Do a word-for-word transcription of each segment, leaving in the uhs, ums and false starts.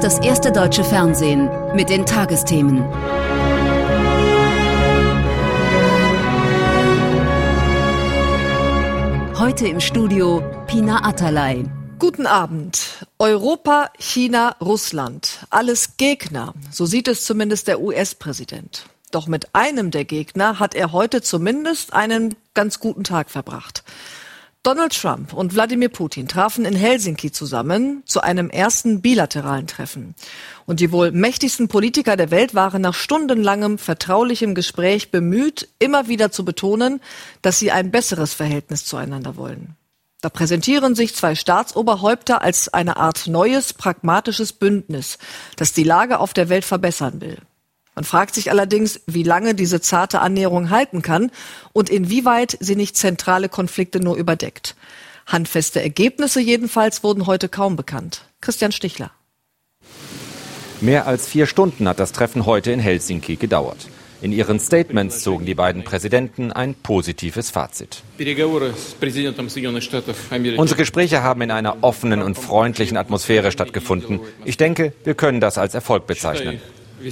das erste deutsche Fernsehen mit den Tagesthemen. Heute im Studio Pina Atalay. Guten Abend. Europa, China, Russland. Alles Gegner. So sieht es zumindest der U S-Präsident. Doch mit einem der Gegner hat er heute zumindest einen ganz guten Tag verbracht. Donald Trump und Wladimir Putin trafen in Helsinki zusammen zu einem ersten bilateralen Treffen. Und die wohl mächtigsten Politiker der Welt waren nach stundenlangem vertraulichem Gespräch bemüht, immer wieder zu betonen, dass sie ein besseres Verhältnis zueinander wollen. Da präsentieren sich zwei Staatsoberhäupter als eine Art neues, pragmatisches Bündnis, das die Lage auf der Welt verbessern will. Man fragt sich allerdings, wie lange diese zarte Annäherung halten kann und inwieweit sie nicht zentrale Konflikte nur überdeckt. Handfeste Ergebnisse jedenfalls wurden heute kaum bekannt. Christian Stichler. Mehr als vier Stunden hat das Treffen heute in Helsinki gedauert. In ihren Statements zogen die beiden Präsidenten ein positives Fazit. Unsere Gespräche haben in einer offenen und freundlichen Atmosphäre stattgefunden. Ich denke, wir können das als Erfolg bezeichnen.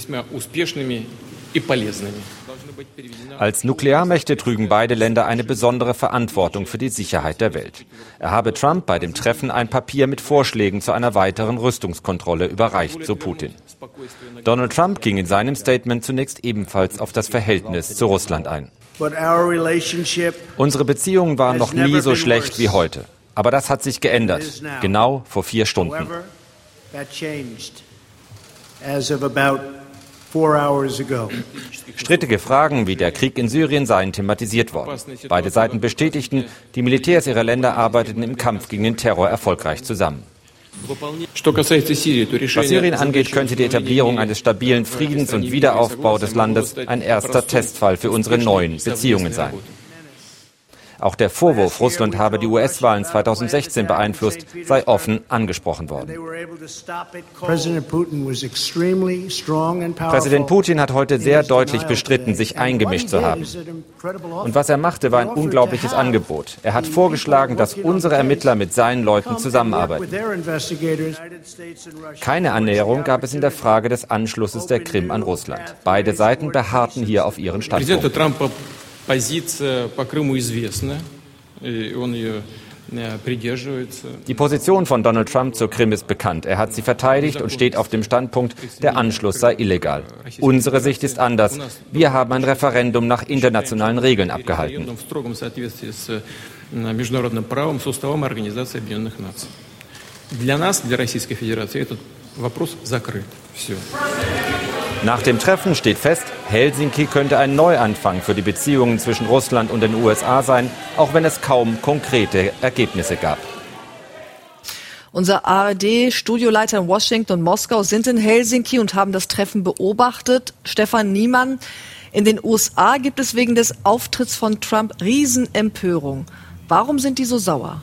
Als Nuklearmächte trügen beide Länder eine besondere Verantwortung für die Sicherheit der Welt. Er habe Trump bei dem Treffen ein Papier mit Vorschlägen zu einer weiteren Rüstungskontrolle überreicht, so Putin. Donald Trump ging in seinem Statement zunächst ebenfalls auf das Verhältnis zu Russland ein. Unsere Beziehungen waren noch nie so schlecht wie heute. Aber das hat sich geändert, genau vor vier Stunden. Strittige Fragen wie der Krieg in Syrien seien thematisiert worden. Beide Seiten bestätigten, die Militärs ihrer Länder arbeiteten im Kampf gegen den Terror erfolgreich zusammen. Was Syrien angeht, könnte die Etablierung eines stabilen Friedens und Wiederaufbau des Landes ein erster Testfall für unsere neuen Beziehungen sein. Auch der Vorwurf, Russland habe die U S-Wahlen zweitausendsechzehn beeinflusst, sei offen angesprochen worden. Präsident Putin hat heute sehr deutlich bestritten, sich eingemischt zu haben. Und was er machte, war ein unglaubliches Angebot. Er hat vorgeschlagen, dass unsere Ermittler mit seinen Leuten zusammenarbeiten. Keine Annäherung gab es in der Frage des Anschlusses der Krim an Russland. Beide Seiten beharrten hier auf ihren Standpunkt. Die Position von Donald Trump zur Krim ist bekannt. Er hat sie verteidigt und steht auf dem Standpunkt, der Anschluss sei illegal. Unsere Sicht ist anders. Wir haben ein Referendum nach internationalen Regeln abgehalten. Nach dem Treffen steht fest, Helsinki könnte ein Neuanfang für die Beziehungen zwischen Russland und den U S A sein, auch wenn es kaum konkrete Ergebnisse gab. Unser A R D-Studioleiter in Washington und Moskau sind in Helsinki und haben das Treffen beobachtet. Stefan Niemann, in den U S A gibt es wegen des Auftritts von Trump Riesenempörung. Warum sind die so sauer?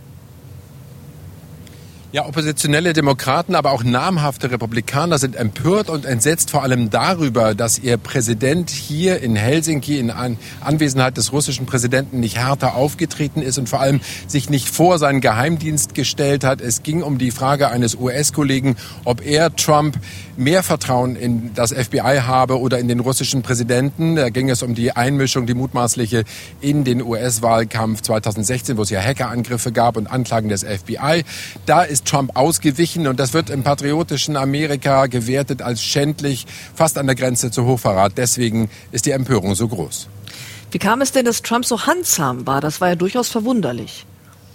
Ja, oppositionelle Demokraten, aber auch namhafte Republikaner sind empört und entsetzt vor allem darüber, dass ihr Präsident hier in Helsinki in Anwesenheit des russischen Präsidenten nicht härter aufgetreten ist und vor allem sich nicht vor seinen Geheimdienst gestellt hat. Es ging um die Frage eines U S-Kollegen, ob er Trump mehr Vertrauen in das F B I habe oder in den russischen Präsidenten. Da ging es um die Einmischung, die mutmaßliche, in den U S-Wahlkampf zweitausendsechzehn, wo es ja Hackerangriffe gab und Anklagen des F B I. Da ist Trump ausgewichen und das wird im patriotischen Amerika gewertet als schändlich, fast an der Grenze zu Hochverrat. Deswegen ist die Empörung so groß. Wie kam es denn, dass Trump so handsam war? Das war ja durchaus verwunderlich.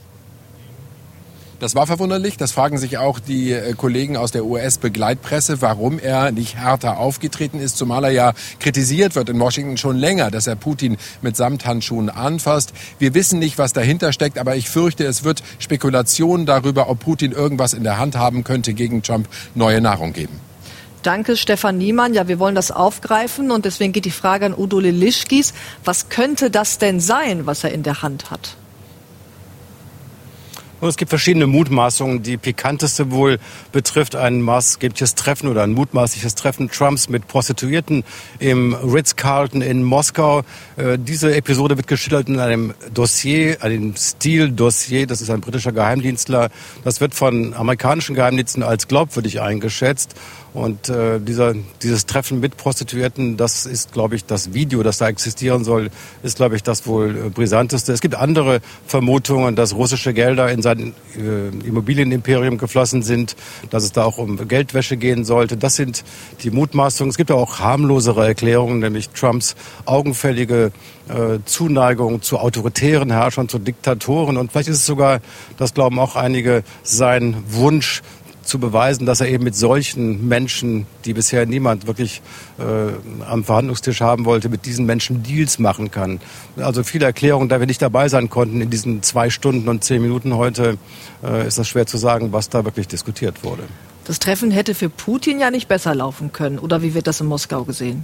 Das war verwunderlich. Das fragen sich auch die äh, Kollegen aus der U S-Begleitpresse, warum er nicht härter aufgetreten ist, zumal er ja kritisiert wird in Washington schon länger, dass er Putin mit Samthandschuhen anfasst. Wir wissen nicht, was dahinter steckt, aber ich fürchte, es wird Spekulationen darüber, ob Putin irgendwas in der Hand haben könnte, gegen Trump neue Nahrung geben. Danke, Stefan Niemann. Ja, wir wollen das aufgreifen und deswegen geht die Frage an Udo Lilischkis. Was könnte das denn sein, was er in der Hand hat? Und es gibt verschiedene Mutmaßungen. Die pikanteste wohl betrifft ein maßgebliches Treffen oder ein mutmaßliches Treffen Trumps mit Prostituierten im Ritz-Carlton in Moskau. Äh, diese Episode wird geschildert in einem Dossier, einem Steele-Dossier. Das ist ein britischer Geheimdienstler. Das wird von amerikanischen Geheimdiensten als glaubwürdig eingeschätzt. Und äh, dieser, dieses Treffen mit Prostituierten, das ist, glaube ich, das Video, das da existieren soll, ist, glaube ich, das wohl äh, brisanteste. Es gibt andere Vermutungen, dass russische Gelder in sein äh, Immobilienimperium geflossen sind, dass es da auch um Geldwäsche gehen sollte. Das sind die Mutmaßungen. Es gibt auch harmlosere Erklärungen, nämlich Trumps augenfällige äh, Zuneigung zu autoritären Herrschern, zu Diktatoren. Und vielleicht ist es sogar, das glauben auch einige, sein Wunsch, zu beweisen, dass er eben mit solchen Menschen, die bisher niemand wirklich äh, am Verhandlungstisch haben wollte, mit diesen Menschen Deals machen kann. Also viele Erklärungen, da wir nicht dabei sein konnten in diesen zwei Stunden und zehn Minuten heute, äh, ist das schwer zu sagen, was da wirklich diskutiert wurde. Das Treffen hätte für Putin ja nicht besser laufen können. Oder wie wird das in Moskau gesehen?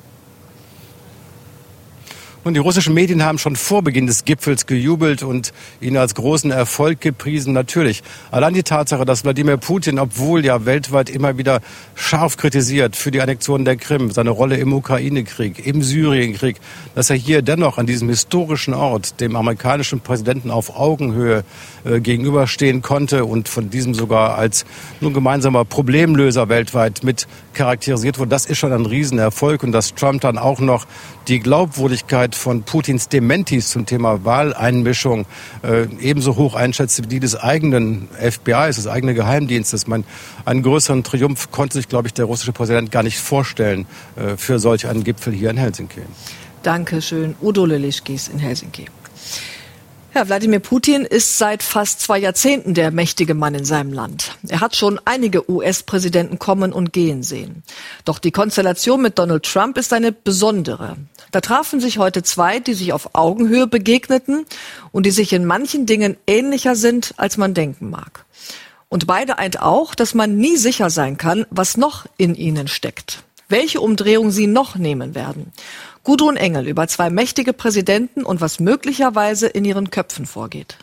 Und die russischen Medien haben schon vor Beginn des Gipfels gejubelt und ihn als großen Erfolg gepriesen. Natürlich. Allein die Tatsache, dass Wladimir Putin, obwohl ja weltweit immer wieder scharf kritisiert für die Annexion der Krim, seine Rolle im Ukraine-Krieg, im Syrien-Krieg, dass er hier dennoch an diesem historischen Ort dem amerikanischen Präsidenten auf Augenhöhe äh, gegenüberstehen konnte und von diesem sogar als nun gemeinsamer Problemlöser weltweit mit charakterisiert wurde, das ist schon ein Riesenerfolg. Und dass Trump dann auch noch die Glaubwürdigkeit von Putins Dementis zum Thema Wahleinmischung äh, ebenso hoch einschätzte wie die des eigenen F B Is, des eigenen Geheimdienstes. Man, einen größeren Triumph konnte sich, glaube ich, der russische Präsident gar nicht vorstellen äh, für solch einen Gipfel hier in Helsinki. Dankeschön, Udo Lilischkis in Helsinki. Ja, Wladimir Putin ist seit fast zwei Jahrzehnten der mächtige Mann in seinem Land. Er hat schon einige U S-Präsidenten kommen und gehen sehen. Doch die Konstellation mit Donald Trump ist eine besondere. Da trafen sich heute zwei, die sich auf Augenhöhe begegneten und die sich in manchen Dingen ähnlicher sind, als man denken mag. Und beide eint auch, dass man nie sicher sein kann, was noch in ihnen steckt. Welche Umdrehung sie noch nehmen werden. Gudrun Engel über zwei mächtige Präsidenten und was möglicherweise in ihren Köpfen vorgeht.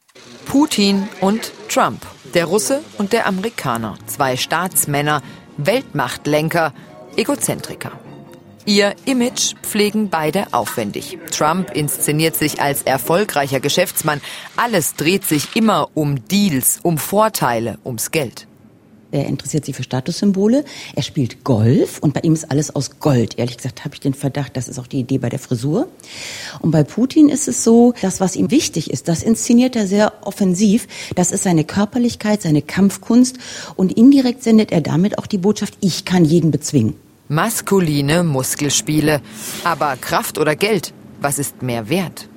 Putin und Trump, der Russe und der Amerikaner. Zwei Staatsmänner, Weltmachtlenker, Egozentriker. Ihr Image pflegen beide aufwendig. Trump inszeniert sich als erfolgreicher Geschäftsmann. Alles dreht sich immer um Deals, um Vorteile, ums Geld. Er interessiert sich für Statussymbole, er spielt Golf und bei ihm ist alles aus Gold. Ehrlich gesagt habe ich den Verdacht, das ist auch die Idee bei der Frisur. Und bei Putin ist es so, das, was ihm wichtig ist, das inszeniert er sehr offensiv. Das ist seine Körperlichkeit, seine Kampfkunst und indirekt sendet er damit auch die Botschaft, ich kann jeden bezwingen. Maskuline Muskelspiele. Aber Kraft oder Geld, was ist mehr wert?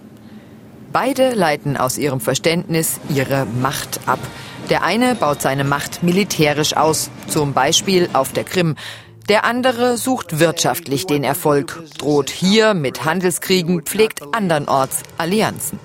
Beide leiten aus ihrem Verständnis ihre Macht ab. Der eine baut seine Macht militärisch aus, zum Beispiel auf der Krim. Der andere sucht wirtschaftlich den Erfolg, droht hier mit Handelskriegen, pflegt andernorts Allianzen.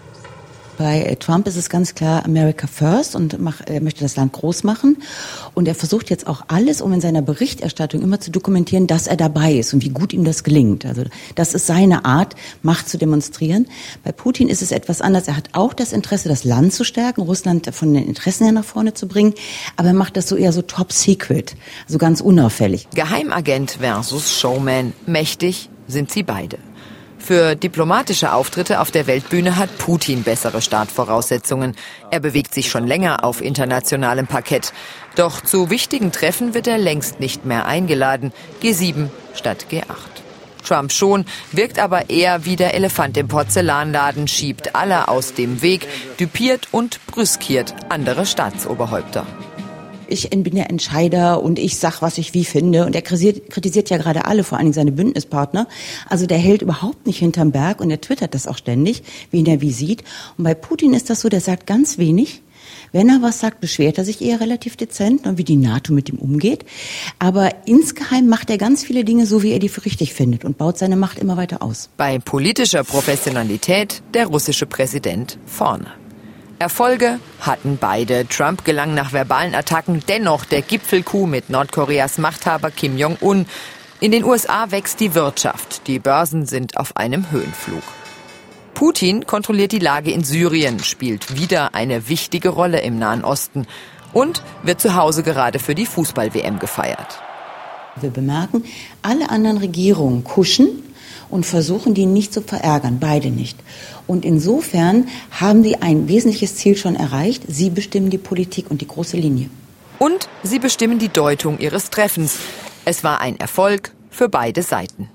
Bei Trump ist es ganz klar America First und mach, er möchte das Land groß machen. Und er versucht jetzt auch alles, um in seiner Berichterstattung immer zu dokumentieren, dass er dabei ist und wie gut ihm das gelingt. Also das ist seine Art, Macht zu demonstrieren. Bei Putin ist es etwas anders. Er hat auch das Interesse, das Land zu stärken, Russland von den Interessen her nach vorne zu bringen. Aber er macht das so eher so top secret, also ganz unauffällig. Geheimagent versus Showman. Mächtig sind sie beide. Für diplomatische Auftritte auf der Weltbühne hat Putin bessere Startvoraussetzungen. Er bewegt sich schon länger auf internationalem Parkett. Doch zu wichtigen Treffen wird er längst nicht mehr eingeladen. G sieben statt G acht. Trump schon, wirkt aber eher wie der Elefant im Porzellanladen, schiebt alle aus dem Weg, düpiert und brüskiert andere Staatsoberhäupter. Ich bin der Entscheider und ich sag, was ich wie finde. Und er kritisiert, kritisiert ja gerade alle, vor allem seine Bündnispartner. Also der hält überhaupt nicht hinterm Berg und er twittert das auch ständig, wen er wie sieht. Und bei Putin ist das so, der sagt ganz wenig. Wenn er was sagt, beschwert er sich eher relativ dezent, wie die NATO mit ihm umgeht. Aber insgeheim macht er ganz viele Dinge so, wie er die für richtig findet und baut seine Macht immer weiter aus. Bei politischer Professionalität der russische Präsident vorne. Erfolge hatten beide. Trump gelang nach verbalen Attacken dennoch der Gipfelcoup mit Nordkoreas Machthaber Kim Jong-un. In den U S A wächst die Wirtschaft. Die Börsen sind auf einem Höhenflug. Putin kontrolliert die Lage in Syrien, spielt wieder eine wichtige Rolle im Nahen Osten und wird zu Hause gerade für die Fußball-W M gefeiert. Wir bemerken, alle anderen Regierungen kuschen und versuchen, die nicht zu verärgern, beide nicht. Und insofern haben die ein wesentliches Ziel schon erreicht. Sie bestimmen die Politik und die große Linie. Und sie bestimmen die Deutung ihres Treffens. Es war ein Erfolg für beide Seiten.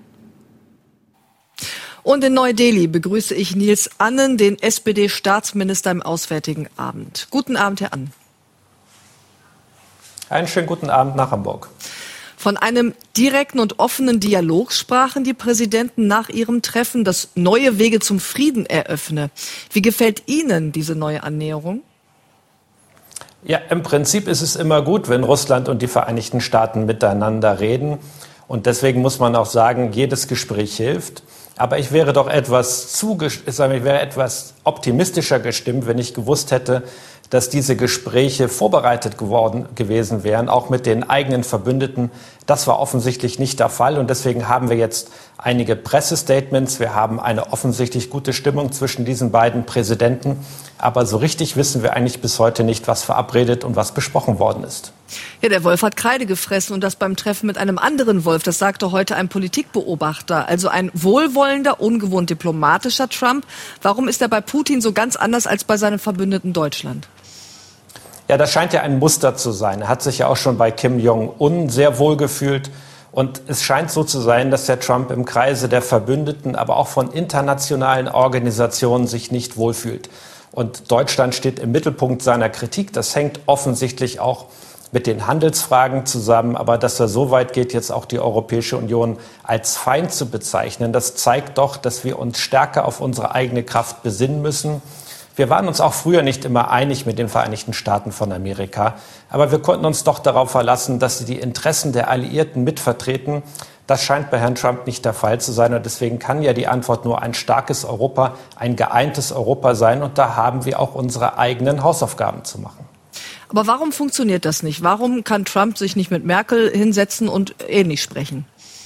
Und in Neu-Delhi begrüße ich Nils Annen, den S P D-Staatsminister im Auswärtigen Amt. Guten Abend, Herr Annen. Einen schönen guten Abend nach Hamburg. Von einem direkten und offenen Dialog sprachen die Präsidenten nach ihrem Treffen, das neue Wege zum Frieden eröffne. Wie gefällt Ihnen diese neue Annäherung? Ja, im Prinzip ist es immer gut, wenn Russland und die Vereinigten Staaten miteinander reden. Und deswegen muss man auch sagen, jedes Gespräch hilft. Aber ich wäre doch etwas, zuges- ich wäre etwas optimistischer gestimmt, wenn ich gewusst hätte, dass diese Gespräche vorbereitet geworden gewesen wären, auch mit den eigenen Verbündeten. Das war offensichtlich nicht der Fall. Und deswegen haben wir jetzt einige Pressestatements. Wir haben eine offensichtlich gute Stimmung zwischen diesen beiden Präsidenten. Aber so richtig wissen wir eigentlich bis heute nicht, was verabredet und was besprochen worden ist. Ja, der Wolf hat Kreide gefressen und das beim Treffen mit einem anderen Wolf. Das sagte heute ein Politikbeobachter. Also ein wohlwollender, ungewohnt diplomatischer Trump. Warum ist er bei Putin so ganz anders als bei seinem Verbündeten Deutschland? Ja, das scheint ja ein Muster zu sein. Er hat sich ja auch schon bei Kim Jong-un sehr wohl gefühlt. Und es scheint so zu sein, dass der Trump im Kreise der Verbündeten, aber auch von internationalen Organisationen sich nicht wohlfühlt. Und Deutschland steht im Mittelpunkt seiner Kritik. Das hängt offensichtlich auch mit den Handelsfragen zusammen. Aber dass er so weit geht, jetzt auch die Europäische Union als Feind zu bezeichnen, das zeigt doch, dass wir uns stärker auf unsere eigene Kraft besinnen müssen. Wir waren uns auch früher nicht immer einig mit den Vereinigten Staaten von Amerika. Aber wir konnten uns doch darauf verlassen, dass sie die Interessen der Alliierten mitvertreten. Das scheint bei Herrn Trump nicht der Fall zu sein. Und deswegen kann ja die Antwort nur ein starkes Europa, ein geeintes Europa sein. Und da haben wir auch unsere eigenen Hausaufgaben zu machen. Aber warum funktioniert das nicht? Warum kann Trump sich nicht mit Merkel hinsetzen und ähnlich sprechen?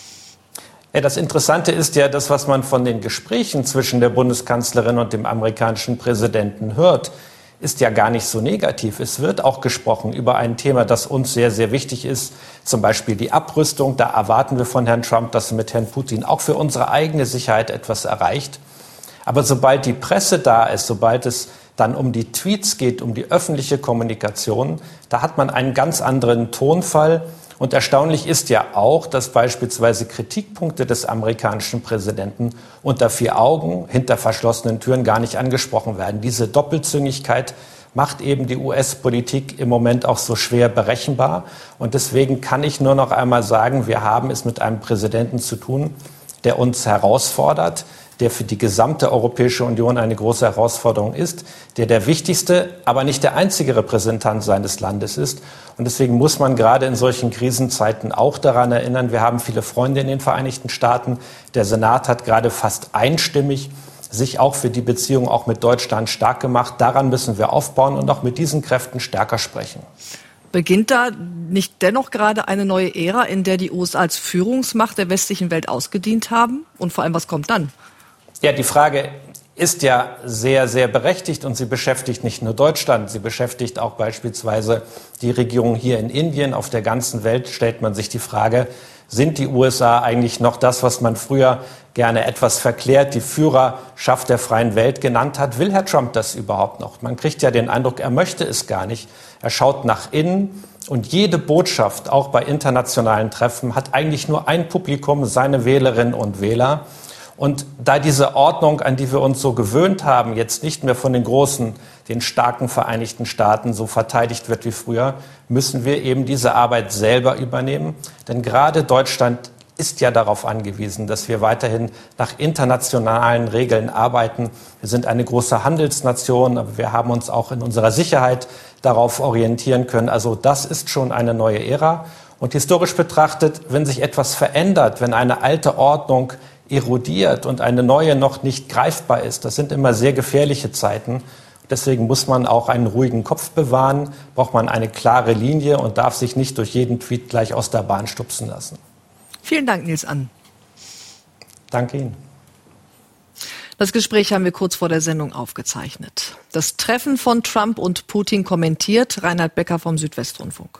Ja, das Interessante ist ja, das, was man von den Gesprächen zwischen der Bundeskanzlerin und dem amerikanischen Präsidenten hört, ist ja gar nicht so negativ. Es wird auch gesprochen über ein Thema, das uns sehr, sehr wichtig ist, zum Beispiel die Abrüstung. Da erwarten wir von Herrn Trump, dass er mit Herrn Putin auch für unsere eigene Sicherheit etwas erreicht. Aber sobald die Presse da ist, sobald es dann um die Tweets geht, um die öffentliche Kommunikation, da hat man einen ganz anderen Tonfall. Und erstaunlich ist ja auch, dass beispielsweise Kritikpunkte des amerikanischen Präsidenten unter vier Augen, hinter verschlossenen Türen gar nicht angesprochen werden. Diese Doppelzüngigkeit macht eben die U S-Politik im Moment auch so schwer berechenbar. Und deswegen kann ich nur noch einmal sagen, wir haben es mit einem Präsidenten zu tun, der uns herausfordert, der für die gesamte Europäische Union eine große Herausforderung ist, der der wichtigste, aber nicht der einzige Repräsentant seines Landes ist. Und deswegen muss man gerade in solchen Krisenzeiten auch daran erinnern, wir haben viele Freunde in den Vereinigten Staaten. Der Senat hat gerade fast einstimmig sich auch für die Beziehung auch mit Deutschland stark gemacht. Daran müssen wir aufbauen und auch mit diesen Kräften stärker sprechen. Beginnt da nicht dennoch gerade eine neue Ära, in der die U S A als Führungsmacht der westlichen Welt ausgedient haben? Und vor allem, was kommt dann? Ja, die Frage ist ja sehr, sehr berechtigt und sie beschäftigt nicht nur Deutschland, sie beschäftigt auch beispielsweise die Regierung hier in Indien. Auf der ganzen Welt stellt man sich die Frage, sind die U S A eigentlich noch das, was man früher gerne etwas verklärt, die Führerschaft der freien Welt genannt hat? Will Herr Trump das überhaupt noch? Man kriegt ja den Eindruck, er möchte es gar nicht. Er schaut nach innen und jede Botschaft, auch bei internationalen Treffen, hat eigentlich nur ein Publikum, seine Wählerinnen und Wähler. Und da diese Ordnung, an die wir uns so gewöhnt haben, jetzt nicht mehr von den großen, den starken Vereinigten Staaten so verteidigt wird wie früher, müssen wir eben diese Arbeit selber übernehmen. Denn gerade Deutschland ist ja darauf angewiesen, dass wir weiterhin nach internationalen Regeln arbeiten. Wir sind eine große Handelsnation, aber wir haben uns auch in unserer Sicherheit darauf orientieren können. Also das ist schon eine neue Ära. Und historisch betrachtet, wenn sich etwas verändert, wenn eine alte Ordnung erodiert und eine neue noch nicht greifbar ist, das sind immer sehr gefährliche Zeiten. Deswegen muss man auch einen ruhigen Kopf bewahren, braucht man eine klare Linie und darf sich nicht durch jeden Tweet gleich aus der Bahn stupsen lassen. Vielen Dank, Nils Annen. Danke Ihnen. Das Gespräch haben wir kurz vor der Sendung aufgezeichnet. Das Treffen von Trump und Putin kommentiert Reinhard Becker vom Südwestrundfunk.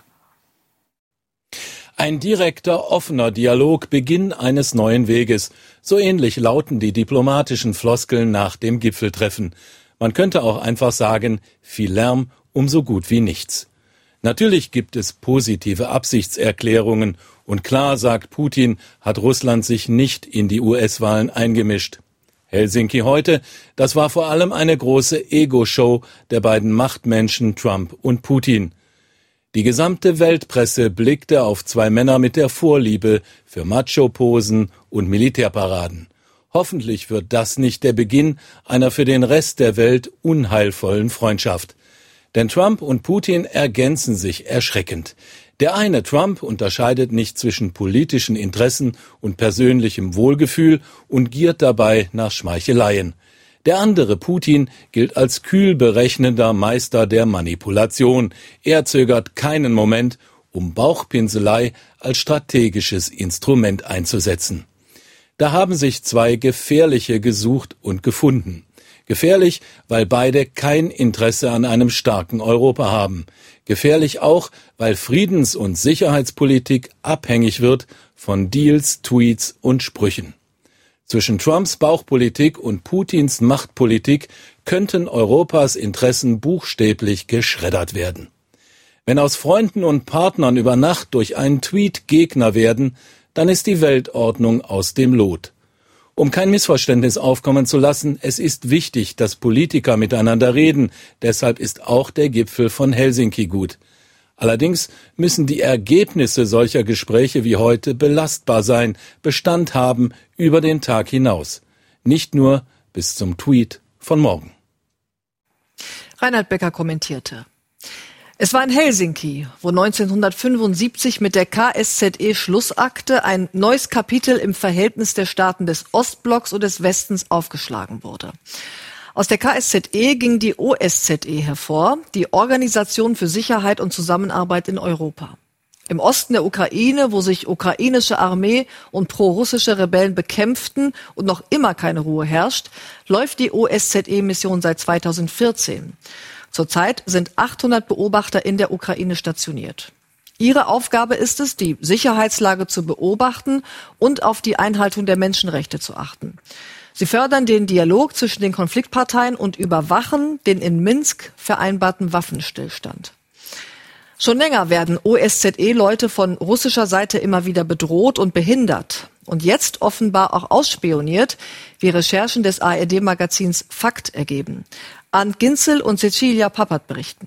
Ein direkter, offener Dialog, Beginn eines neuen Weges. So ähnlich lauten die diplomatischen Floskeln nach dem Gipfeltreffen. Man könnte auch einfach sagen, viel Lärm um so gut wie nichts. Natürlich gibt es positive Absichtserklärungen. Und klar, sagt Putin, hat Russland sich nicht in die U S-Wahlen eingemischt. Helsinki heute, das war vor allem eine große Ego-Show der beiden Machtmenschen Trump und Putin. Die gesamte Weltpresse blickte auf zwei Männer mit der Vorliebe für Macho-Posen und Militärparaden. Hoffentlich wird das nicht der Beginn einer für den Rest der Welt unheilvollen Freundschaft. Denn Trump und Putin ergänzen sich erschreckend. Der eine, Trump, unterscheidet nicht zwischen politischen Interessen und persönlichem Wohlgefühl und giert dabei nach Schmeicheleien. Der andere, Putin, gilt als kühl berechnender Meister der Manipulation. Er zögert keinen Moment, um Bauchpinselei als strategisches Instrument einzusetzen. Da haben sich zwei Gefährliche gesucht und gefunden. Gefährlich, weil beide kein Interesse an einem starken Europa haben. Gefährlich auch, weil Friedens- und Sicherheitspolitik abhängig wird von Deals, Tweets und Sprüchen. Zwischen Trumps Bauchpolitik und Putins Machtpolitik könnten Europas Interessen buchstäblich geschreddert werden. Wenn aus Freunden und Partnern über Nacht durch einen Tweet Gegner werden, dann ist die Weltordnung aus dem Lot. Um kein Missverständnis aufkommen zu lassen, es ist wichtig, dass Politiker miteinander reden. Deshalb ist auch der Gipfel von Helsinki gut. Allerdings müssen die Ergebnisse solcher Gespräche wie heute belastbar sein, Bestand haben über den Tag hinaus. Nicht nur bis zum Tweet von morgen. Reinhard Becker kommentierte. Es war in Helsinki, wo neunzehnhundertfünfundsiebzig mit der K S Z E-Schlussakte ein neues Kapitel im Verhältnis der Staaten des Ostblocks und des Westens aufgeschlagen wurde. Aus der K S Z E ging die O S Z E hervor, die Organisation für Sicherheit und Zusammenarbeit in Europa. Im Osten der Ukraine, wo sich ukrainische Armee und pro-russische Rebellen bekämpften und noch immer keine Ruhe herrscht, läuft die O S Z E-Mission seit zweitausendvierzehn. Zurzeit sind achthundert Beobachter in der Ukraine stationiert. Ihre Aufgabe ist es, die Sicherheitslage zu beobachten und auf die Einhaltung der Menschenrechte zu achten. Sie fördern den Dialog zwischen den Konfliktparteien und überwachen den in Minsk vereinbarten Waffenstillstand. Schon länger werden O S Z E-Leute von russischer Seite immer wieder bedroht und behindert. Und jetzt offenbar auch ausspioniert, wie Recherchen des A R D-Magazins Fakt ergeben. Arndt Ginzel und Cecilia Pappert berichten.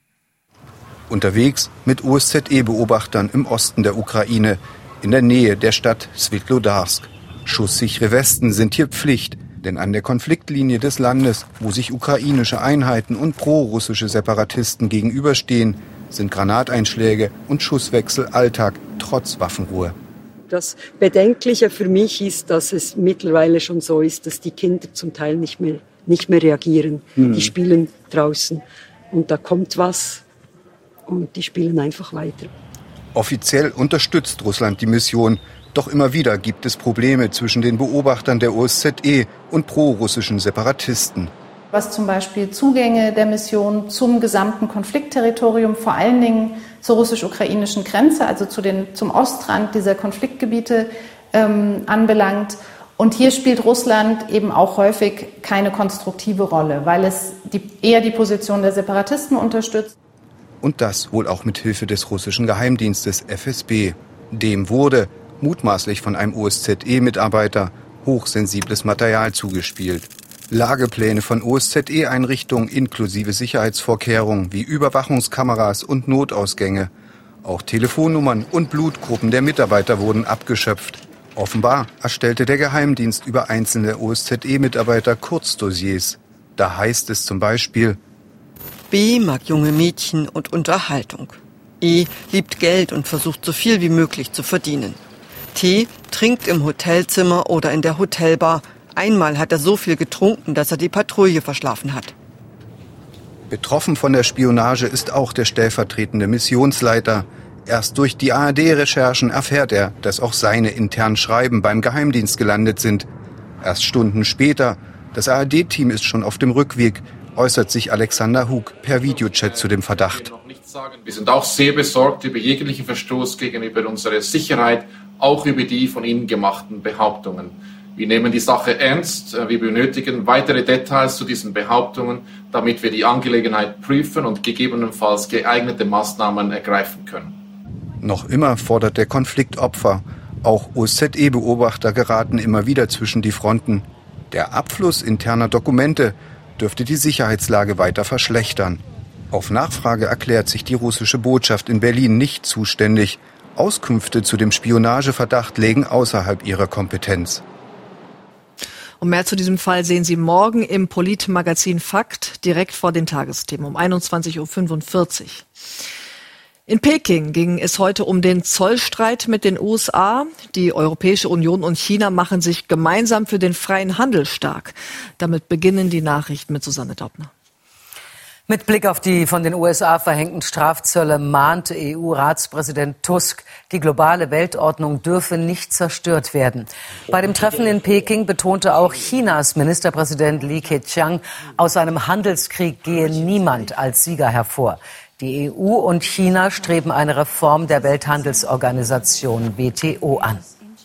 Unterwegs mit O S Z E-Beobachtern im Osten der Ukraine, in der Nähe der Stadt Svitlodarsk. Schusssichere Westen sind hier Pflicht, denn an der Konfliktlinie des Landes, wo sich ukrainische Einheiten und pro-russische Separatisten gegenüberstehen, sind Granateinschläge und Schusswechsel Alltag, trotz Waffenruhe. Das Bedenkliche für mich ist, dass es mittlerweile schon so ist, dass die Kinder zum Teil nicht mehr, nicht mehr reagieren. Mhm. Die spielen draußen und da kommt was und die spielen einfach weiter. Offiziell unterstützt Russland die Mission. Doch immer wieder gibt es Probleme zwischen den Beobachtern der O S Z E und pro-russischen Separatisten. Was zum Beispiel Zugänge der Mission zum gesamten Konfliktterritorium, vor allen Dingen zur russisch-ukrainischen Grenze, also zu den, zum Ostrand dieser Konfliktgebiete ähm, anbelangt. Und hier spielt Russland eben auch häufig keine konstruktive Rolle, weil es die, eher die Position der Separatisten unterstützt. Und das wohl auch mit Hilfe des russischen Geheimdienstes F S B. Dem wurde, mutmaßlich von einem O S Z E-Mitarbeiter, hochsensibles Material zugespielt. Lagepläne von O S Z E-Einrichtungen inklusive Sicherheitsvorkehrungen wie Überwachungskameras und Notausgänge. Auch Telefonnummern und Blutgruppen der Mitarbeiter wurden abgeschöpft. Offenbar erstellte der Geheimdienst über einzelne O S Z E-Mitarbeiter Kurzdossiers. Da heißt es zum Beispiel: B mag junge Mädchen und Unterhaltung. E liebt Geld und versucht so viel wie möglich zu verdienen. T trinkt im Hotelzimmer oder in der Hotelbar. Einmal hat er so viel getrunken, dass er die Patrouille verschlafen hat. Betroffen von der Spionage ist auch der stellvertretende Missionsleiter. Erst durch die A R D-Recherchen erfährt er, dass auch seine internen Schreiben beim Geheimdienst gelandet sind. Erst Stunden später Das A R D-Team ist schon auf dem Rückweg, äußert sich Alexander Hug per Videochat zu dem Verdacht. Wir sind auch sehr besorgt über jeglichen Verstoß gegenüber unserer Sicherheit, auch über die von Ihnen gemachten Behauptungen. Wir nehmen die Sache ernst. Wir benötigen weitere Details zu diesen Behauptungen, damit wir die Angelegenheit prüfen und gegebenenfalls geeignete Maßnahmen ergreifen können. Noch immer fordert der Konflikt Opfer. Auch O S Z E-Beobachter geraten immer wieder zwischen die Fronten. Der Abfluss interner Dokumente dürfte die Sicherheitslage weiter verschlechtern. Auf Nachfrage erklärt sich die russische Botschaft in Berlin nicht zuständig. Auskünfte zu dem Spionageverdacht lägen außerhalb ihrer Kompetenz. Und mehr zu diesem Fall sehen Sie morgen im Politmagazin Fakt, direkt vor den Tagesthemen um einundzwanzig Uhr fünfundvierzig. In Peking ging es heute um den Zollstreit mit den U S A. Die Europäische Union und China machen sich gemeinsam für den freien Handel stark. Damit beginnen die Nachrichten mit Susanne Daubner. Mit Blick auf die von den U S A verhängten Strafzölle mahnte E U-Ratspräsident Tusk, die globale Weltordnung dürfe nicht zerstört werden. Bei dem Treffen in Peking betonte auch Chinas Ministerpräsident Li Keqiang, aus einem Handelskrieg gehe niemand als Sieger hervor. Die E U und China streben eine Reform der Welthandelsorganisation W T O an.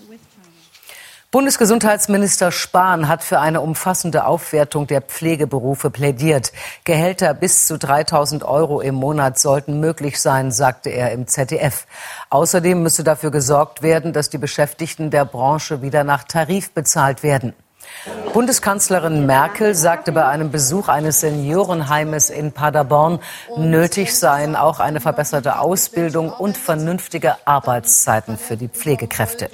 Bundesgesundheitsminister Spahn hat für eine umfassende Aufwertung der Pflegeberufe plädiert. Gehälter bis zu dreitausend Euro im Monat sollten möglich sein, sagte er im Z D F. Außerdem müsse dafür gesorgt werden, dass die Beschäftigten der Branche wieder nach Tarif bezahlt werden. Bundeskanzlerin Merkel sagte bei einem Besuch eines Seniorenheimes in Paderborn, nötig seien auch eine verbesserte Ausbildung und vernünftige Arbeitszeiten für die Pflegekräfte.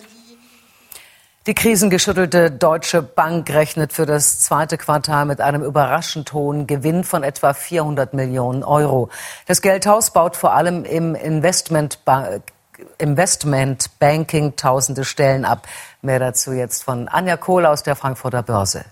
Die krisengeschüttelte Deutsche Bank rechnet für das zweite Quartal mit einem überraschend hohen Gewinn von etwa vierhundert Millionen Euro. Das Geldhaus baut vor allem im Investmentba- Investmentbanking tausende Stellen ab. Mehr dazu jetzt von Anja Kohl aus der Frankfurter Börse.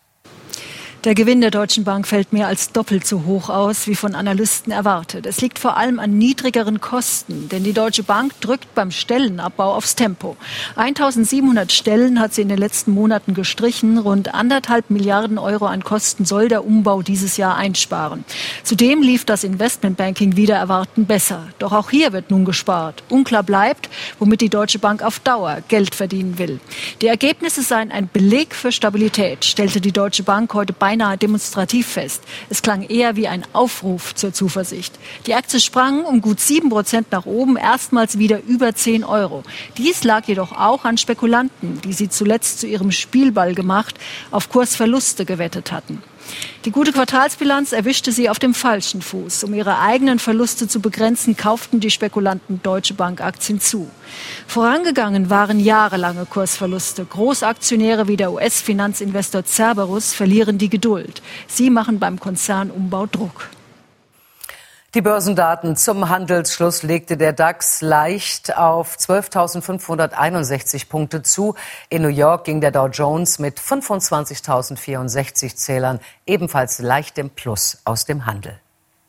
Der Gewinn der Deutschen Bank fällt mehr als doppelt so hoch aus, wie von Analysten erwartet. Es liegt vor allem an niedrigeren Kosten, denn die Deutsche Bank drückt beim Stellenabbau aufs Tempo. eintausendsiebenhundert Stellen hat sie in den letzten Monaten gestrichen. Rund anderthalb Milliarden Euro an Kosten soll der Umbau dieses Jahr einsparen. Zudem lief das Investmentbanking wider Erwarten besser. Doch auch hier wird nun gespart. Unklar bleibt, womit die Deutsche Bank auf Dauer Geld verdienen will. Die Ergebnisse seien ein Beleg für Stabilität, stellte die Deutsche Bank heute bei beinahe demonstrativ fest. Es klang eher wie ein Aufruf zur Zuversicht. Die Aktie sprang um gut sieben Prozent nach oben, erstmals wieder über zehn Euro. Dies lag jedoch auch an Spekulanten, die sie zuletzt zu ihrem Spielball gemacht, auf Kursverluste gewettet hatten. Die gute Quartalsbilanz erwischte sie auf dem falschen Fuß. Um ihre eigenen Verluste zu begrenzen, kauften die Spekulanten Deutsche Bank Aktien zu. Vorangegangen waren jahrelange Kursverluste. Großaktionäre wie der U S-Finanzinvestor Cerberus verlieren die Geduld. Sie machen beim Konzernumbau Druck. Die Börsendaten zum Handelsschluss legte der DAX leicht auf zwölftausendfünfhunderteinundsechzig Punkte zu. In New York ging der Dow Jones mit fünfundzwanzigtausendvierundsechzig Zählern ebenfalls leicht im Plus aus dem Handel.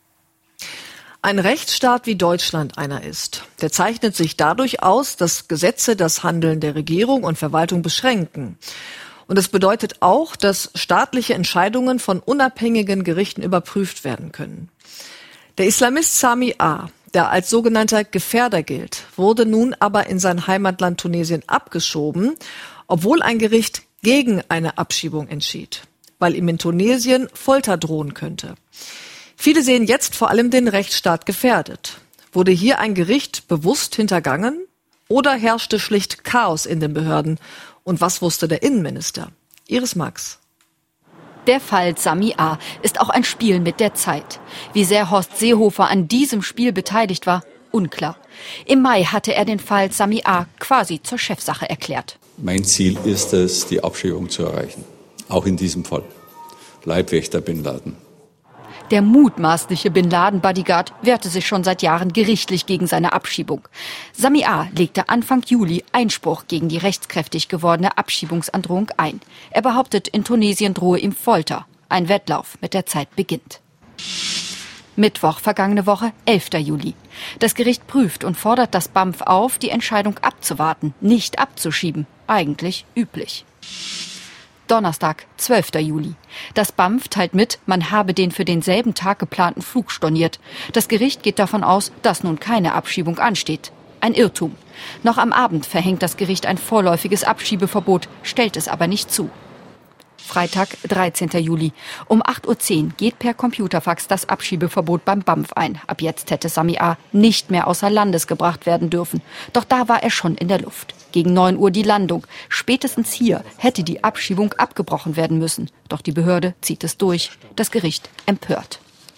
Ein Rechtsstaat wie Deutschland einer ist, der zeichnet sich dadurch aus, dass Gesetze das Handeln der Regierung und Verwaltung beschränken. Und es bedeutet auch, dass staatliche Entscheidungen von unabhängigen Gerichten überprüft werden können. Der Islamist Sami A., der als sogenannter Gefährder gilt, wurde nun aber in sein Heimatland Tunesien abgeschoben, obwohl ein Gericht gegen eine Abschiebung entschied, weil ihm in Tunesien Folter drohen könnte. Viele sehen jetzt vor allem den Rechtsstaat gefährdet. Wurde hier ein Gericht bewusst hintergangen oder herrschte schlicht Chaos in den Behörden? Und was wusste der Innenminister? Iris Max. Der Fall Sami A. ist auch ein Spiel mit der Zeit. Wie sehr Horst Seehofer an diesem Spiel beteiligt war, unklar. Im Mai hatte er den Fall Sami A. quasi zur Chefsache erklärt. Mein Ziel ist es, die Abschiebung zu erreichen. Auch in diesem Fall. Leibwächter Bin Laden. Der mutmaßliche Bin Laden-Bodyguard wehrte sich schon seit Jahren gerichtlich gegen seine Abschiebung. Sami A. legte Anfang Juli Einspruch gegen die rechtskräftig gewordene Abschiebungsandrohung ein. Er behauptet, in Tunesien drohe ihm Folter. Ein Wettlauf mit der Zeit beginnt. Mittwoch vergangene Woche, elfter Juli. Das Gericht prüft und fordert das B A M F auf, die Entscheidung abzuwarten, nicht abzuschieben. Eigentlich üblich. Donnerstag, zwölfter Juli. Das B A M F teilt mit, man habe den für denselben Tag geplanten Flug storniert. Das Gericht geht davon aus, dass nun keine Abschiebung ansteht. Ein Irrtum. Noch am Abend verhängt das Gericht ein vorläufiges Abschiebeverbot, stellt es aber nicht zu. Freitag, dreizehnter Juli. Um acht Uhr zehn geht per Computerfax das Abschiebeverbot beim B A M F ein. Ab jetzt hätte Sami A. nicht mehr außer Landes gebracht werden dürfen. Doch da war er schon in der Luft. Gegen neun Uhr die Landung. Spätestens hier hätte die Abschiebung abgebrochen werden müssen. Doch die Behörde zieht es durch. Das Gericht empört.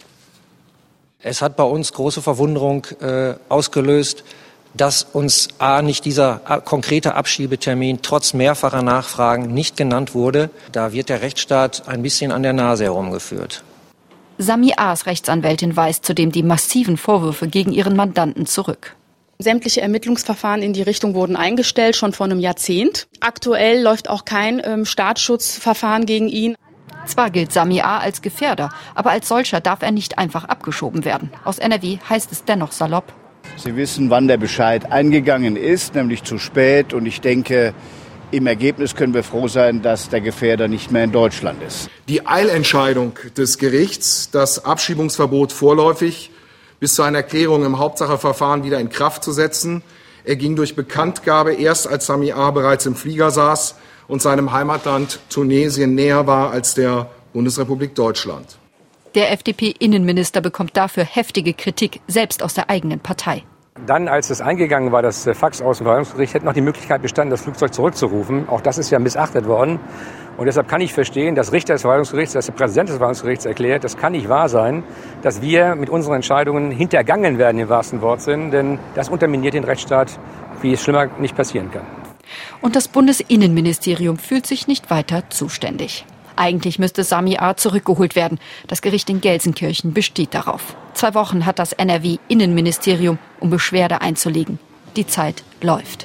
Es hat bei uns große Verwunderung äh, ausgelöst, dass uns A, nicht dieser konkrete Abschiebetermin trotz mehrfacher Nachfragen nicht genannt wurde. Da wird der Rechtsstaat ein bisschen an der Nase herumgeführt. Sami A.s Rechtsanwältin weist zudem die massiven Vorwürfe gegen ihren Mandanten zurück. Sämtliche Ermittlungsverfahren in die Richtung wurden eingestellt, schon vor einem Jahrzehnt. Aktuell läuft auch kein ähm, Staatsschutzverfahren gegen ihn. Zwar gilt Sami A. als Gefährder, aber als solcher darf er nicht einfach abgeschoben werden. Aus N R W heißt es dennoch salopp: Sie wissen, wann der Bescheid eingegangen ist, nämlich zu spät. Und ich denke, im Ergebnis können wir froh sein, dass der Gefährder nicht mehr in Deutschland ist. Die Eilentscheidung des Gerichts, das Abschiebungsverbot vorläufig bis zu einer Erklärung im Hauptsacheverfahren wieder in Kraft zu setzen, erging durch Bekanntgabe erst, als Sami A. bereits im Flieger saß und seinem Heimatland Tunesien näher war als der Bundesrepublik Deutschland. Der F D P-Innenminister bekommt dafür heftige Kritik, selbst aus der eigenen Partei. Dann, als es eingegangen war, das Fax aus dem Verwaltungsgericht, hätte noch die Möglichkeit bestanden, das Flugzeug zurückzurufen. Auch das ist ja missachtet worden. Und deshalb kann ich verstehen, dass Richter des Verwaltungsgerichts, dass der Präsident des Verwaltungsgerichts erklärt, das kann nicht wahr sein, dass wir mit unseren Entscheidungen hintergangen werden im wahrsten Wortsinn. Denn das unterminiert den Rechtsstaat, wie es schlimmer nicht passieren kann. Und das Bundesinnenministerium fühlt sich nicht weiter zuständig. Eigentlich müsste Sami A. zurückgeholt werden. Das Gericht in Gelsenkirchen besteht darauf. Zwei Wochen hat das N R W-Innenministerium, um Beschwerde einzulegen. Die Zeit läuft.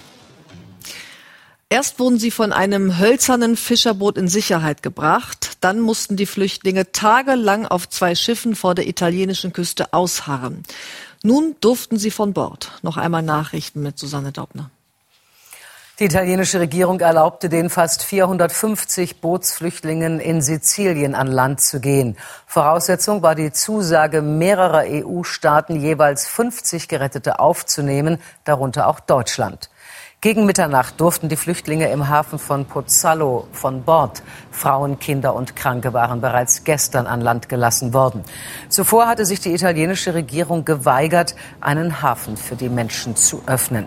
Erst wurden sie von einem hölzernen Fischerboot in Sicherheit gebracht. Dann mussten die Flüchtlinge tagelang auf zwei Schiffen vor der italienischen Küste ausharren. Nun durften sie von Bord. Noch einmal Nachrichten mit Susanne Daubner. Die italienische Regierung erlaubte den fast vierhundertfünfzig Bootsflüchtlingen in Sizilien an Land zu gehen. Voraussetzung war die Zusage mehrerer E U-Staaten, jeweils fünfzig Gerettete aufzunehmen, darunter auch Deutschland. Gegen Mitternacht durften die Flüchtlinge im Hafen von Pozzallo von Bord. Frauen, Kinder und Kranke waren bereits gestern an Land gelassen worden. Zuvor hatte sich die italienische Regierung geweigert, einen Hafen für die Menschen zu öffnen.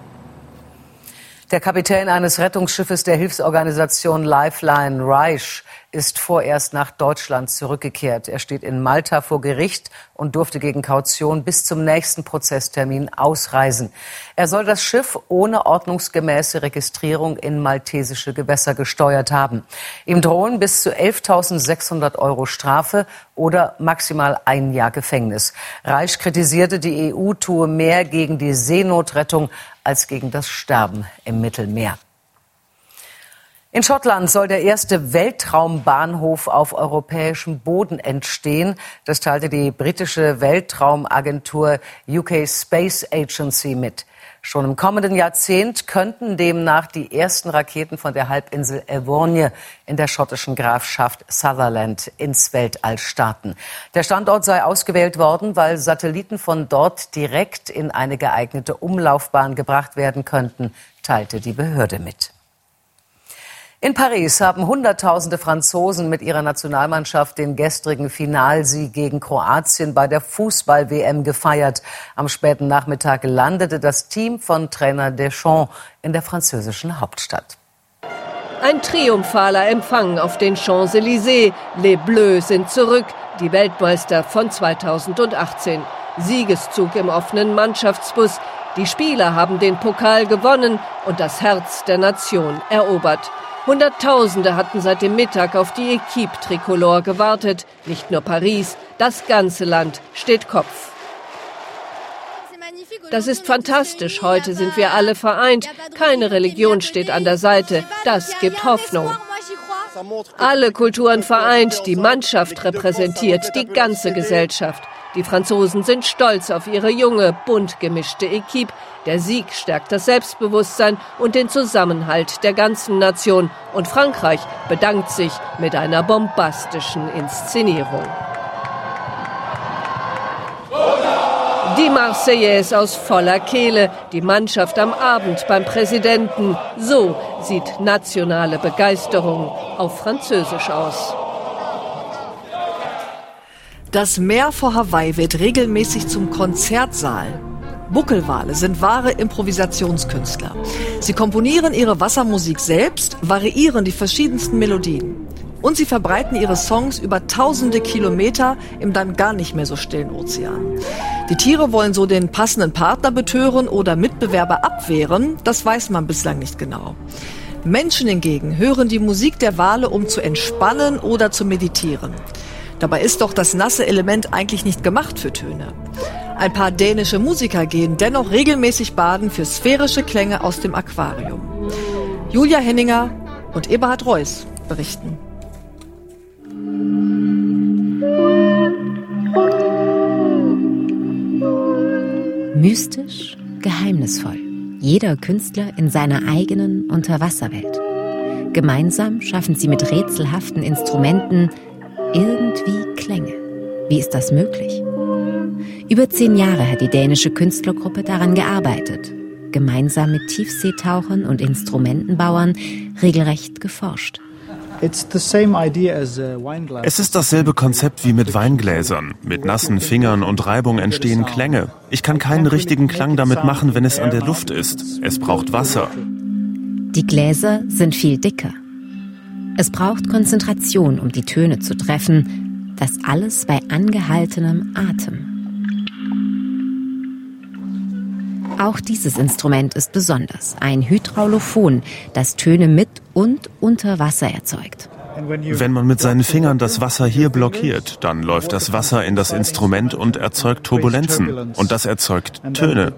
Der Kapitän eines Rettungsschiffes der Hilfsorganisation Lifeline, Reich, ist vorerst nach Deutschland zurückgekehrt. Er steht in Malta vor Gericht und durfte gegen Kaution bis zum nächsten Prozesstermin ausreisen. Er soll das Schiff ohne ordnungsgemäße Registrierung in maltesische Gewässer gesteuert haben. Ihm drohen bis zu elftausendsechshundert Euro Strafe oder maximal ein Jahr Gefängnis. Reich kritisierte, die E U tue mehr gegen die Seenotrettung als gegen das Sterben im Mittelmeer. In Schottland soll der erste Weltraumbahnhof auf europäischem Boden entstehen. Das teilte die britische Weltraumagentur U K Space Agency mit. Schon im kommenden Jahrzehnt könnten demnach die ersten Raketen von der Halbinsel Evorne in der schottischen Grafschaft Sutherland ins Weltall starten. Der Standort sei ausgewählt worden, weil Satelliten von dort direkt in eine geeignete Umlaufbahn gebracht werden könnten, teilte die Behörde mit. In Paris haben Hunderttausende Franzosen mit ihrer Nationalmannschaft den gestrigen Finalsieg gegen Kroatien bei der Fußball-W M gefeiert. Am späten Nachmittag landete das Team von Trainer Deschamps in der französischen Hauptstadt. Ein triumphaler Empfang auf den Champs-Élysées. Les Bleus sind zurück, die Weltmeister von zweitausendachtzehn. Siegeszug im offenen Mannschaftsbus. Die Spieler haben den Pokal gewonnen und das Herz der Nation erobert. Hunderttausende hatten seit dem Mittag auf die Equipe Tricolore gewartet. Nicht nur Paris, das ganze Land steht Kopf. Das ist fantastisch. Heute sind wir alle vereint. Keine Religion steht an der Seite. Das gibt Hoffnung. Alle Kulturen vereint, die Mannschaft repräsentiert, die ganze Gesellschaft. Die Franzosen sind stolz auf ihre junge, bunt gemischte Equipe. Der Sieg stärkt das Selbstbewusstsein und den Zusammenhalt der ganzen Nation. Und Frankreich bedankt sich mit einer bombastischen Inszenierung. Die Marseillaise aus voller Kehle, die Mannschaft am Abend beim Präsidenten. So sieht nationale Begeisterung auf Französisch aus. Das Meer vor Hawaii wird regelmäßig zum Konzertsaal. Buckelwale sind wahre Improvisationskünstler. Sie komponieren ihre Wassermusik selbst, variieren die verschiedensten Melodien. Und sie verbreiten ihre Songs über tausende Kilometer im dann gar nicht mehr so stillen Ozean. Die Tiere wollen so den passenden Partner betören oder Mitbewerber abwehren, das weiß man bislang nicht genau. Menschen hingegen hören die Musik der Wale, um zu entspannen oder zu meditieren. Dabei ist doch das nasse Element eigentlich nicht gemacht für Töne. Ein paar dänische Musiker gehen dennoch regelmäßig baden für sphärische Klänge aus dem Aquarium. Julia Henninger und Eberhard Reuss berichten. Mystisch, geheimnisvoll. Jeder Künstler in seiner eigenen Unterwasserwelt. Gemeinsam schaffen sie mit rätselhaften Instrumenten irgendwie Klänge. Wie ist das möglich? Über zehn Jahre hat die dänische Künstlergruppe daran gearbeitet. Gemeinsam mit Tiefseetauchern und Instrumentenbauern regelrecht geforscht. Es ist dasselbe Konzept wie mit Weingläsern. Mit nassen Fingern und Reibung entstehen Klänge. Ich kann keinen richtigen Klang damit machen, wenn es an der Luft ist. Es braucht Wasser. Die Gläser sind viel dicker. Es braucht Konzentration, um die Töne zu treffen. Das alles bei angehaltenem Atem. Auch dieses Instrument ist besonders. Ein Hydraulophon, das Töne mit und unter Wasser erzeugt. Wenn man mit seinen Fingern das Wasser hier blockiert, dann läuft das Wasser in das Instrument und erzeugt Turbulenzen. Und das erzeugt Töne.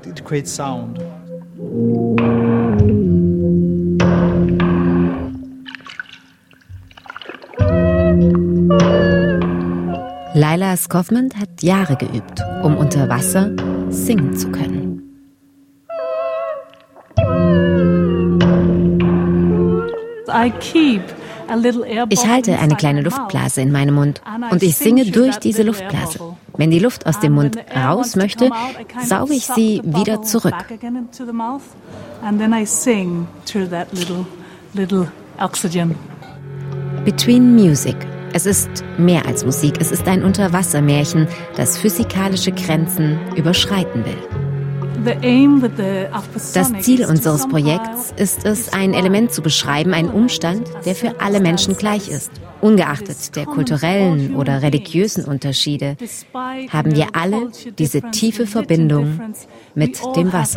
Laila Skofmand hat Jahre geübt, um unter Wasser singen zu können. Ich halte eine kleine Luftblase in meinem Mund und ich singe durch diese Luftblase. Wenn die Luft aus dem Mund raus möchte, sauge ich sie wieder zurück. Between Music. Es ist mehr als Musik, es ist ein Unterwassermärchen, das physikalische Grenzen überschreiten will. Das Ziel unseres Projekts ist es, ein Element zu beschreiben, einen Umstand, der für alle Menschen gleich ist. Ungeachtet der kulturellen oder religiösen Unterschiede haben wir alle diese tiefe Verbindung mit dem Wasser.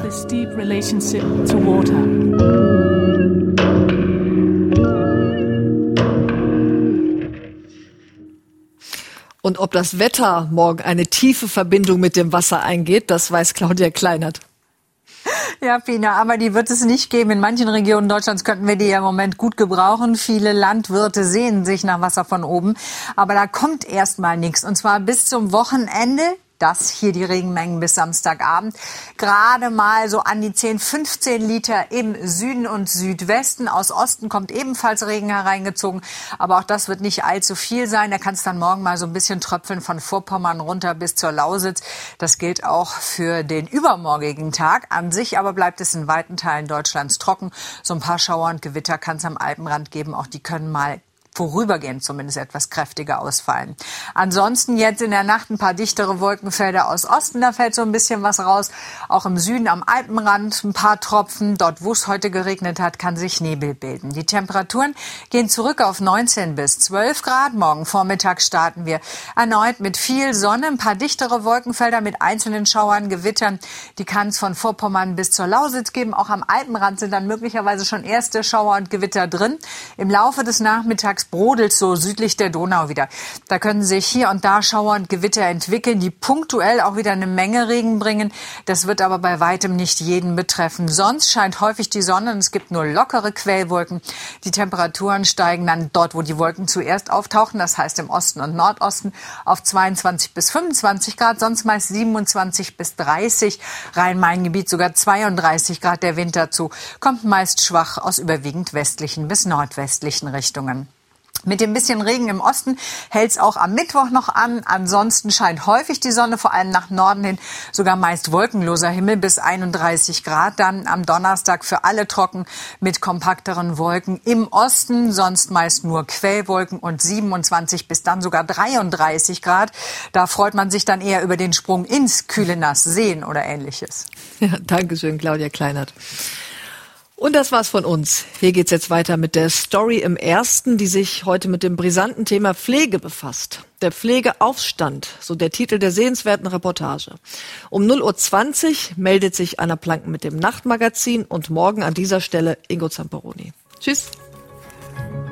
Und ob das Wetter morgen eine tiefe Verbindung mit dem Wasser eingeht, das weiß Claudia Kleinert. Ja, Pina, aber die wird es nicht geben. In manchen Regionen Deutschlands könnten wir die ja im Moment gut gebrauchen. Viele Landwirte sehnen sich nach Wasser von oben. Aber da kommt erst mal nichts. Und zwar bis zum Wochenende. Das hier die Regenmengen bis Samstagabend. Gerade mal so an die zehn, fünfzehn Liter im Süden und Südwesten. Aus Osten kommt ebenfalls Regen hereingezogen. Aber auch das wird nicht allzu viel sein. Da kann es dann morgen mal so ein bisschen tröpfeln von Vorpommern runter bis zur Lausitz. Das gilt auch für den übermorgigen Tag. An sich aber bleibt es in weiten Teilen Deutschlands trocken. So ein paar Schauer und Gewitter kann es am Alpenrand geben. Auch die können mal vorübergehend zumindest etwas kräftiger ausfallen. Ansonsten jetzt in der Nacht ein paar dichtere Wolkenfelder aus Osten, da fällt so ein bisschen was raus. Auch im Süden am Alpenrand ein paar Tropfen. Dort, wo es heute geregnet hat, kann sich Nebel bilden. Die Temperaturen gehen zurück auf neunzehn bis zwölf Grad. Morgen Vormittag starten wir erneut mit viel Sonne. Ein paar dichtere Wolkenfelder mit einzelnen Schauern, Gewittern. Die kann es von Vorpommern bis zur Lausitz geben. Auch am Alpenrand sind dann möglicherweise schon erste Schauer und Gewitter drin. Im Laufe des Nachmittags brodelt so südlich der Donau wieder. Da können sich hier und da Schauer und Gewitter entwickeln, die punktuell auch wieder eine Menge Regen bringen. Das wird aber bei weitem nicht jeden betreffen. Sonst scheint häufig die Sonne und es gibt nur lockere Quellwolken. Die Temperaturen steigen dann dort, wo die Wolken zuerst auftauchen, das heißt im Osten und Nordosten, auf zweiundzwanzig bis fünfundzwanzig Grad, sonst meist siebenundzwanzig bis dreißig. Rhein-Main-Gebiet sogar zweiunddreißig Grad. Der Wind dazu kommt meist schwach aus überwiegend westlichen bis nordwestlichen Richtungen. Mit dem bisschen Regen im Osten hält es auch am Mittwoch noch an. Ansonsten scheint häufig die Sonne, vor allem nach Norden hin, sogar meist wolkenloser Himmel bis einunddreißig Grad. Dann am Donnerstag für alle trocken mit kompakteren Wolken im Osten, sonst meist nur Quellwolken und siebenundzwanzig bis dann sogar dreiunddreißig Grad. Da freut man sich dann eher über den Sprung ins kühle Nass, Seen oder Ähnliches. Ja, Dankeschön, Claudia Kleinert. Und das war's von uns. Hier geht's jetzt weiter mit der Story im Ersten, die sich heute mit dem brisanten Thema Pflege befasst. Der Pflegeaufstand, so der Titel der sehenswerten Reportage. Um null Uhr zwanzig meldet sich Anna Planken mit dem Nachtmagazin und morgen an dieser Stelle Ingo Zamperoni. Tschüss.